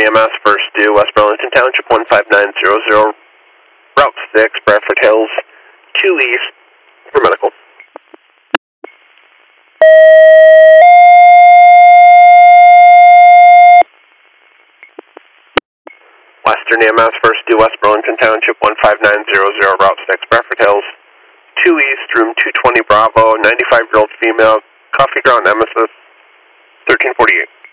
EMS, first due, West Burlington Township, 15900, Route 6, Bradford Hills, 2 East, for medical. Western EMS, first due, West Burlington Township, 15900, Route 6, Bradford Hills, 2 East, room 220 Bravo, 95-year-old female, coffee ground emesis, 1348.